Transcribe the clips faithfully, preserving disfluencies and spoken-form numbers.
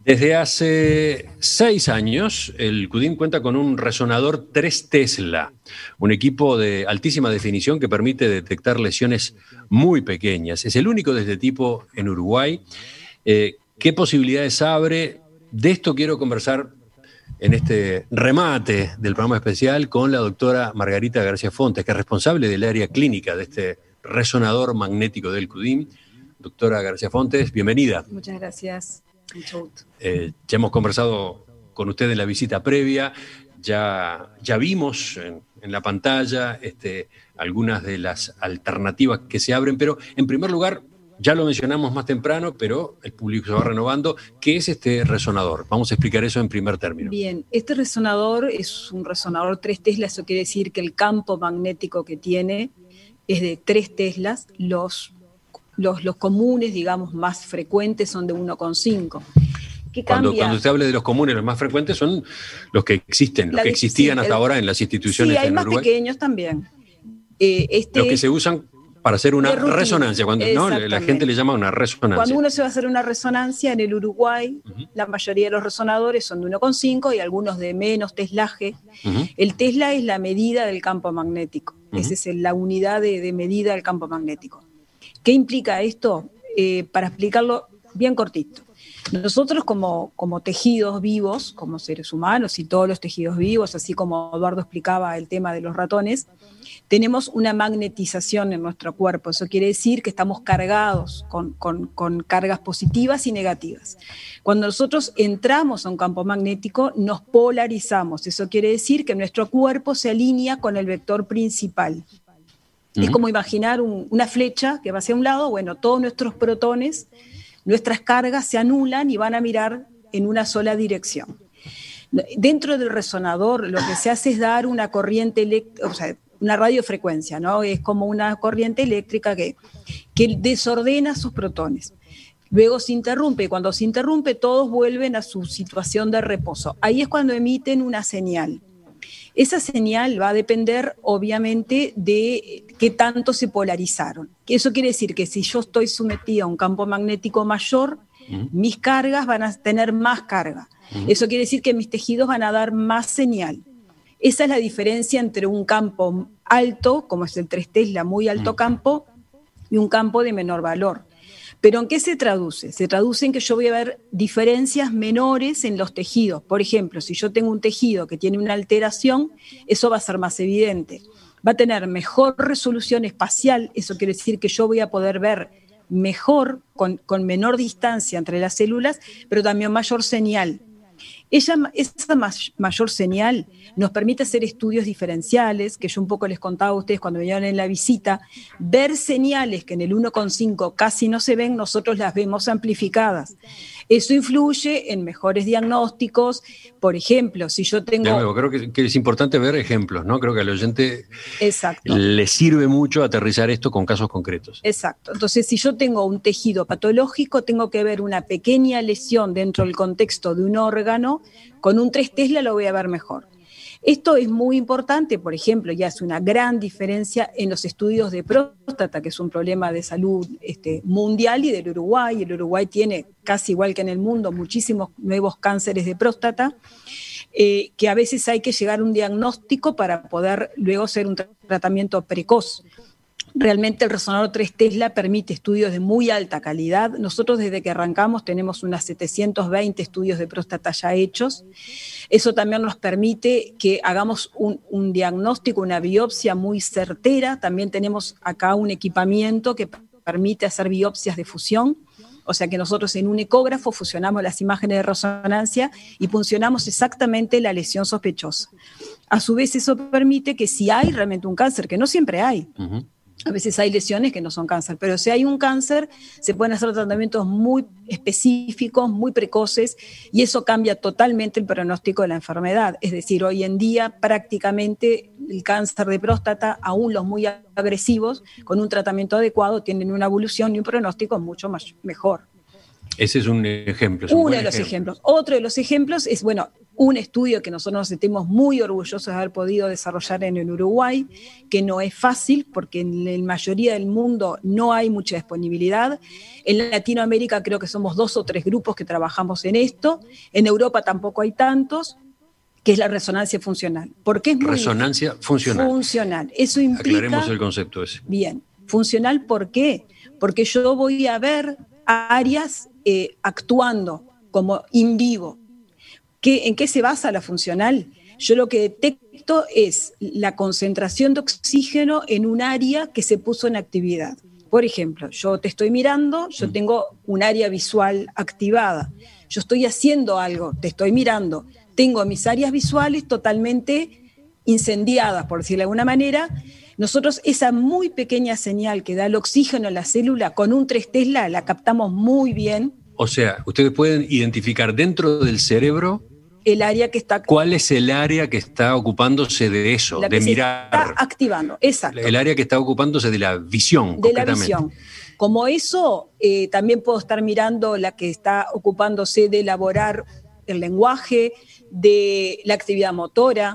Desde hace seis años, el CUDIM cuenta con un resonador tres Tesla, un equipo de altísima definición que permite detectar lesiones muy pequeñas. Es el único de este tipo en Uruguay. Eh, ¿Qué posibilidades abre? De esto quiero conversar en este remate del programa especial con la doctora Margarita García Fontes, que es responsable del área clínica de este resonador magnético del CUDIM. Doctora García Fontes, bienvenida. Muchas gracias. Mucho gusto. Eh, ya hemos conversado con usted en la visita previa, ya, ya vimos en, en la pantalla este, algunas de las alternativas que se abren, pero en primer lugar, ya lo mencionamos más temprano, pero el público se va renovando. ¿Qué es este resonador? Vamos a explicar eso en primer término. Bien, este resonador es un resonador tres Tesla, eso quiere decir que el campo magnético que tiene es de tres Teslas, los Los, los comunes, digamos, más frecuentes son de uno coma cinco. ¿Qué cambia? Cuando, cuando usted hable de los comunes, los más frecuentes son los que existen, los La, que existían sí, hasta el, ahora en las instituciones sí, hay en más Uruguay. Pequeños también. Eh, este, los que se usan para hacer una resonancia, cuando ¿no? la gente le llama una resonancia. Cuando uno se va a hacer una resonancia en el Uruguay, uh-huh. la mayoría de los resonadores son de uno coma cinco y algunos de menos teslaje. Uh-huh. El Tesla es la medida del campo magnético, uh-huh. esa es la unidad de, de medida del campo magnético. ¿Qué implica esto? Eh, para explicarlo bien cortito. Nosotros como, como tejidos vivos, como seres humanos y todos los tejidos vivos, así como Eduardo explicaba el tema de los ratones, tenemos una magnetización en nuestro cuerpo. Eso quiere decir que estamos cargados con, con, con cargas positivas y negativas. Cuando nosotros entramos a un campo magnético, nos polarizamos. Eso quiere decir que nuestro cuerpo se alinea con el vector principal. Es como imaginar un, una flecha que va hacia un lado, bueno, todos nuestros protones, nuestras cargas se anulan y van a mirar en una sola dirección. Dentro del resonador lo que se hace es dar una corriente eléctrica, o sea, una radiofrecuencia, ¿no? Es como una corriente eléctrica que, que desordena sus protones. Luego se interrumpe, y cuando se interrumpe todos vuelven a su situación de reposo. Ahí es cuando emiten una señal. Esa señal va a depender, obviamente, de qué tanto se polarizaron. Eso quiere decir que si yo estoy sometida a un campo magnético mayor, uh-huh. mis cargas van a tener más carga. Uh-huh. Eso quiere decir que mis tejidos van a dar más señal. Esa es la diferencia entre un campo alto, como es el tres Tesla, muy alto uh-huh. campo, y un campo de menor valor. ¿Pero en qué se traduce? Se traduce en que yo voy a ver diferencias menores en los tejidos. Por ejemplo, si yo tengo un tejido que tiene una alteración, eso va a ser más evidente. Va a tener mejor resolución espacial, eso quiere decir que yo voy a poder ver mejor, con, con menor distancia entre las células, pero también mayor señal. Ella, esa mayor señal nos permite hacer estudios diferenciales, que yo un poco les contaba a ustedes cuando venían en la visita, ver señales que en el uno coma cinco casi no se ven, nosotros las vemos amplificadas. Eso influye en mejores diagnósticos. Por ejemplo, si yo tengo... De nuevo, creo que, que es importante ver ejemplos, ¿no? Creo que al oyente Exacto. le sirve mucho aterrizar esto con casos concretos. Exacto. Entonces, si yo tengo un tejido patológico, tengo que ver una pequeña lesión dentro del contexto de un órgano, con un tres Tesla lo voy a ver mejor. Esto es muy importante, por ejemplo, y hace una gran diferencia en los estudios de próstata, que es un problema de salud este, mundial y del Uruguay. El Uruguay tiene, casi igual que en el mundo, muchísimos nuevos cánceres de próstata, eh, que a veces hay que llegar a un diagnóstico para poder luego hacer un tratamiento precoz. Realmente el resonador tres Tesla permite estudios de muy alta calidad. Nosotros desde que arrancamos tenemos unas setecientos veinte estudios de próstata ya hechos. Eso también nos permite que hagamos un, un diagnóstico, una biopsia muy certera. También tenemos acá un equipamiento que permite hacer biopsias de fusión. O sea que nosotros en un ecógrafo fusionamos las imágenes de resonancia y puncionamos exactamente la lesión sospechosa. A su vez eso permite que si hay realmente un cáncer, que no siempre hay, uh-huh. A veces hay lesiones que no son cáncer, pero si hay un cáncer, se pueden hacer tratamientos muy específicos, muy precoces, y eso cambia totalmente el pronóstico de la enfermedad. Es decir, hoy en día prácticamente el cáncer de próstata, aún los muy agresivos, con un tratamiento adecuado, tienen una evolución y un pronóstico mucho más, mejor. Ese es un ejemplo. Es un Uno buen de los ejemplo. ejemplos. Otro de los ejemplos es, bueno, un estudio que nosotros nos sentimos muy orgullosos de haber podido desarrollar en el Uruguay, que no es fácil porque en la mayoría del mundo no hay mucha disponibilidad. En Latinoamérica creo que somos dos o tres grupos que trabajamos en esto, en Europa tampoco hay tantos, que es la resonancia funcional. ¿Por qué es muy resonancia funcional? Funcional. Eso implica... Aclaremos el concepto ese. Bien. Funcional, ¿por qué? Porque yo voy a ver áreas eh, actuando como in vivo. ¿Qué, ¿En qué se basa la funcional? Yo lo que detecto es la concentración de oxígeno en un área que se puso en actividad. Por ejemplo, yo te estoy mirando, yo mm. tengo un área visual activada. Yo estoy haciendo algo, te estoy mirando. Tengo mis áreas visuales totalmente incendiadas, por decirlo de alguna manera. Nosotros esa muy pequeña señal que da el oxígeno en la célula con un tres Tesla la captamos muy bien. O sea, ustedes pueden identificar dentro del cerebro el área que está... ¿Cuál es el área que está ocupándose de eso, la de que mirar? Se está activando, exacto. El área que está ocupándose de la visión, de la visión. Como eso, eh, también puedo estar mirando la que está ocupándose de elaborar el lenguaje, de la actividad motora.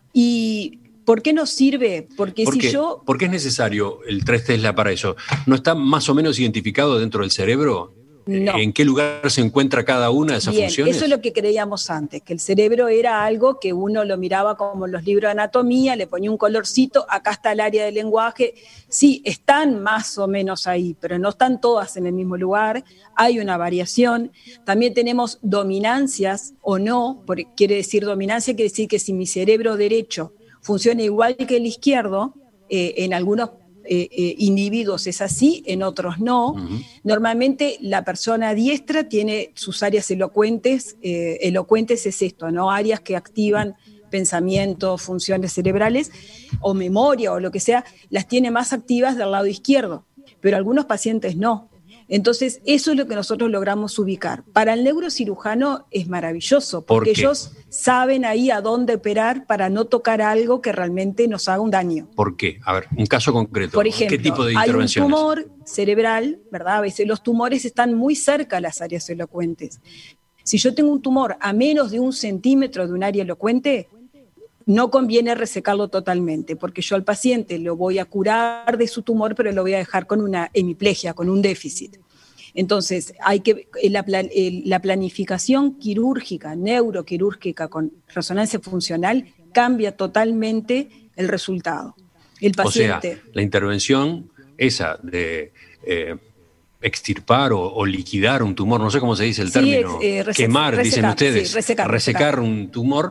¿Y por qué nos sirve? Porque ¿Por si qué? yo... ¿Por qué es necesario el tres Tesla para eso? ¿No está más o menos identificado dentro del cerebro? No. ¿En qué lugar se encuentra cada una de esas Bien, funciones? Eso es lo que creíamos antes, que el cerebro era algo que uno lo miraba como en los libros de anatomía, le ponía un colorcito, acá está el área del lenguaje. Sí, están más o menos ahí, pero no están todas en el mismo lugar, hay una variación. También tenemos dominancias o no, porque quiere decir dominancia, quiere decir que si mi cerebro derecho funciona igual que el izquierdo, eh, en algunos Eh, eh, individuos es así, en otros no. Uh-huh. Normalmente la persona diestra tiene sus áreas elocuentes, eh, elocuentes es esto, ¿no? Áreas que activan pensamiento, funciones cerebrales o memoria o lo que sea, las tiene más activas del lado izquierdo, pero algunos pacientes no. Entonces, eso es lo que nosotros logramos ubicar. Para el neurocirujano es maravilloso, porque ¿Por ellos saben ahí a dónde operar para no tocar algo que realmente nos haga un daño. ¿Por qué? A ver, un caso concreto. Por ejemplo, ¿qué tipo de intervenciones? Hay un tumor cerebral, ¿verdad? A veces los tumores están muy cerca a las áreas elocuentes. Si yo tengo un tumor a menos de un centímetro de un área elocuente, no conviene resecarlo totalmente, porque yo al paciente lo voy a curar de su tumor, pero lo voy a dejar con una hemiplegia, con un déficit. Entonces, hay que la, la planificación quirúrgica, neuroquirúrgica con resonancia funcional cambia totalmente el resultado. El paciente, o sea, la intervención esa de eh, extirpar o, o liquidar un tumor, no sé cómo se dice el sí, término, eh, rese- quemar, resecar, dicen ustedes, sí, resecar, resecar resecar un tumor,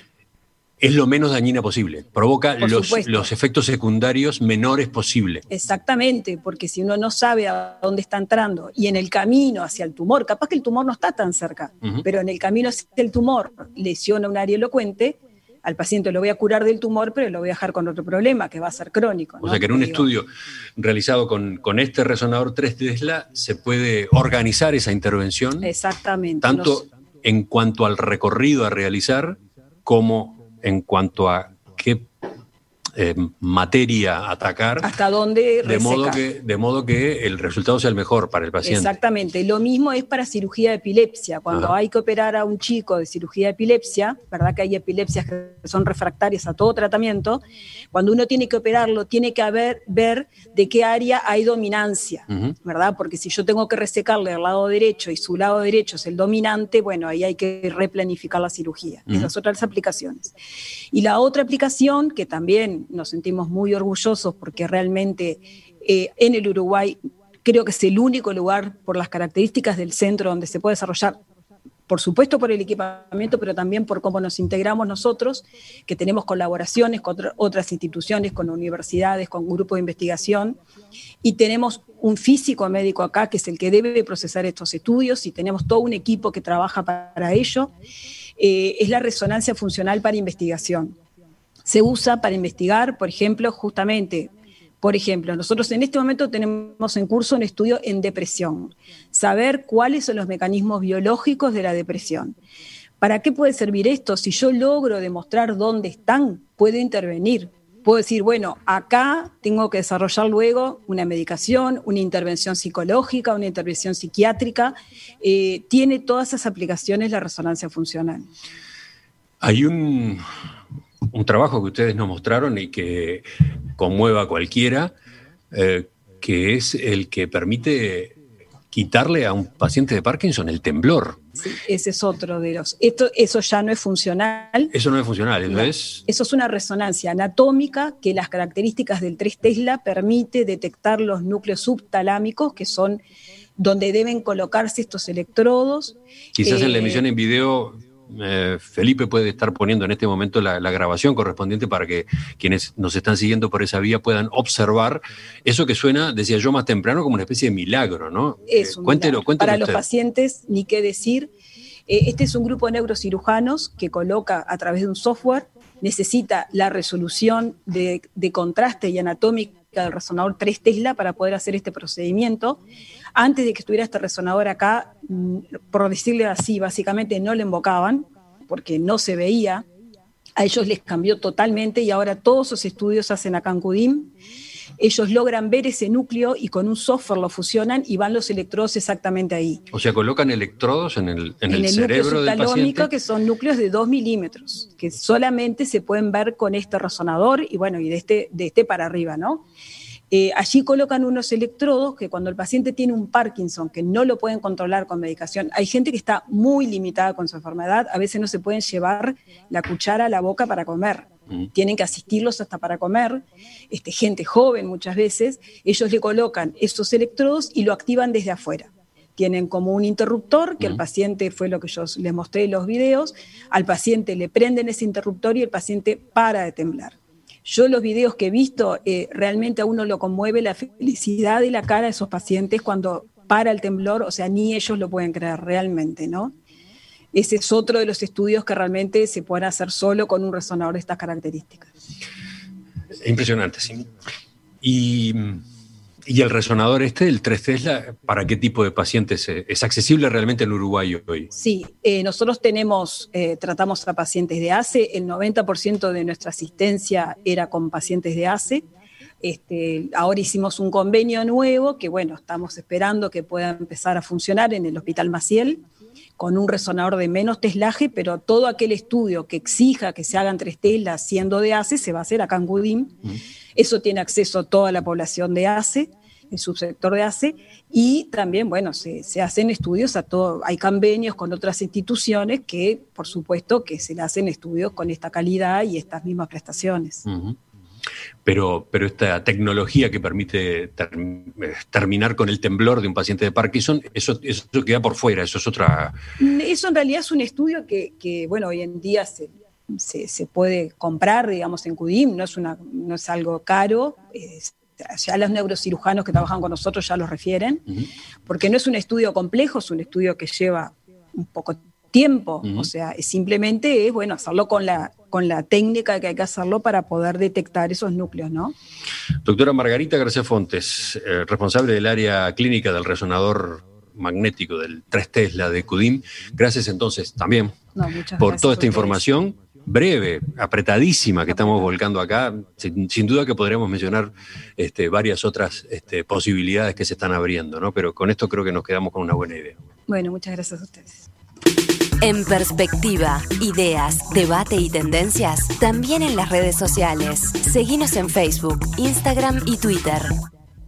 es lo menos dañina posible, provoca los, los efectos secundarios menores posibles. Exactamente, porque si uno no sabe a dónde está entrando y en el camino hacia el tumor, capaz que el tumor no está tan cerca, uh-huh. pero en el camino hacia el tumor lesiona un área elocuente, al paciente lo voy a curar del tumor, pero lo voy a dejar con otro problema, que va a ser crónico, ¿no? O sea que en un digo, estudio realizado con, con este resonador tres Tesla se puede organizar esa intervención. Exactamente. Tanto los... en cuanto al recorrido a realizar, como en cuanto a qué eh, materia atacar. Hasta dónde de modo, que, de modo que el resultado sea el mejor para el paciente. Exactamente. Lo mismo es para cirugía de epilepsia. Cuando Ajá. hay que operar a un chico de cirugía de epilepsia, ¿verdad que hay epilepsias que son refractarias a todo tratamiento? Cuando uno tiene que operarlo, tiene que haber, ver de qué área hay dominancia, uh-huh. ¿verdad? Porque si yo tengo que resecarle el lado derecho y su lado derecho es el dominante, bueno, ahí hay que replanificar la cirugía. Uh-huh. Esas otras aplicaciones. Y la otra aplicación, que también nos sentimos muy orgullosos porque realmente eh, en el Uruguay creo que es el único lugar por las características del centro donde se puede desarrollar, por supuesto por el equipamiento, pero también por cómo nos integramos nosotros, que tenemos colaboraciones con otro, otras instituciones, con universidades, con grupos de investigación, y tenemos un físico médico acá que es el que debe procesar estos estudios, y tenemos todo un equipo que trabaja para ello. Eh, es la resonancia funcional para investigación. Se usa para investigar, por ejemplo, justamente, por ejemplo, nosotros en este momento tenemos en curso un estudio en depresión, saber cuáles son los mecanismos biológicos de la depresión. ¿Para qué puede servir esto? Si yo logro demostrar dónde están, puedo intervenir. Puedo decir, bueno, acá tengo que desarrollar luego una medicación, una intervención psicológica, una intervención psiquiátrica. Eh, tiene todas esas aplicaciones la resonancia funcional. Hay un, un trabajo que ustedes nos mostraron y que conmueva a cualquiera, eh, que es el que permite quitarle a un paciente de Parkinson el temblor. Sí, ese es otro de los... Esto, eso ya no es funcional. Eso no es funcional, eso no, es... Eso es una resonancia anatómica que las características del tres Tesla permite detectar los núcleos subtalámicos, que son donde deben colocarse estos electrodos. Quizás eh, en la emisión en video... Eh, Felipe puede estar poniendo en este momento la, la grabación correspondiente para que quienes nos están siguiendo por esa vía puedan observar eso que suena, decía yo más temprano, como una especie de milagro, ¿no? Es un eh, cuéntelo, milagro. cuéntelo Para usted. Los pacientes, ni qué decir. Eh, este es un grupo de neurocirujanos que coloca a través de un software, necesita la resolución de, de contraste y anatómica del resonador tres Tesla para poder hacer este procedimiento. Antes de que estuviera este resonador acá, por decirle así, básicamente no lo invocaban porque no se veía. A ellos les cambió totalmente y ahora todos esos estudios se hacen acá en CUDIM. Ellos logran ver ese núcleo y con un software lo fusionan y van los electrodos exactamente ahí. O sea, colocan electrodos en el, en en el, el cerebro núcleo del paciente. Que son núcleos de dos milímetros, que solamente se pueden ver con este resonador y bueno, y de este, de este para arriba, ¿no? Eh, allí colocan unos electrodos que cuando el paciente tiene un Parkinson, que no lo pueden controlar con medicación, hay gente que está muy limitada con su enfermedad, a veces no se pueden llevar la cuchara a la boca para comer, mm. tienen que asistirlos hasta para comer, este, gente joven muchas veces, ellos le colocan estos electrodos y lo activan desde afuera. Tienen como un interruptor, que mm. el paciente, fue lo que yo les mostré en los videos, al paciente le prenden ese interruptor y el paciente para de temblar. Yo los videos que he visto, eh, realmente a uno lo conmueve la felicidad de la cara de esos pacientes cuando para el temblor, o sea, ni ellos lo pueden creer realmente, ¿no? Ese es otro de los estudios que realmente se pueden hacer solo con un resonador de estas características. Impresionante, sí. Y, y el resonador este, el tres Tesla, ¿para qué tipo de pacientes es accesible realmente en Uruguay hoy? Sí, eh, nosotros tenemos, eh, tratamos a pacientes de A C E, el noventa por ciento de nuestra asistencia era con pacientes de A C E. Este, ahora hicimos un convenio nuevo que, bueno, estamos esperando que pueda empezar a funcionar en el Hospital Maciel, con un resonador de menos teslaje, pero todo aquel estudio que exija que se hagan tres Teslas siendo de A C E se va a hacer acá en CUDIM. Mm. Eso tiene acceso a toda la población de A C E, el subsector de A C E, y también, bueno, se, se hacen estudios a todo, hay convenios con otras instituciones que, por supuesto, que se le hacen estudios con esta calidad y estas mismas prestaciones. Uh-huh. Pero, pero esta tecnología que permite ter, terminar con el temblor de un paciente de Parkinson, eso, eso queda por fuera, eso es otra... Eso en realidad es un estudio que, que bueno, hoy en día se, se, se puede comprar, digamos, en CUDIM, no es, una, no es algo caro, es, ya los neurocirujanos que trabajan con nosotros ya lo refieren, uh-huh. porque no es un estudio complejo, es un estudio que lleva un poco tiempo, uh-huh. o sea, es simplemente es, bueno, hacerlo con la, con la técnica que hay que hacerlo para poder detectar esos núcleos, ¿no? Doctora Margarita García Fontes, eh, responsable del área clínica del resonador magnético del tres Tesla de CUDIM, gracias entonces también no, por toda esta información breve, apretadísima que estamos volcando acá. Sin, sin duda que podríamos mencionar este, varias otras este, posibilidades que se están abriendo, ¿no? Pero con esto creo que nos quedamos con una buena idea. Bueno, muchas gracias a ustedes. En Perspectiva, ideas, debate y tendencias, también en las redes sociales. Seguinos en Facebook, Instagram y Twitter.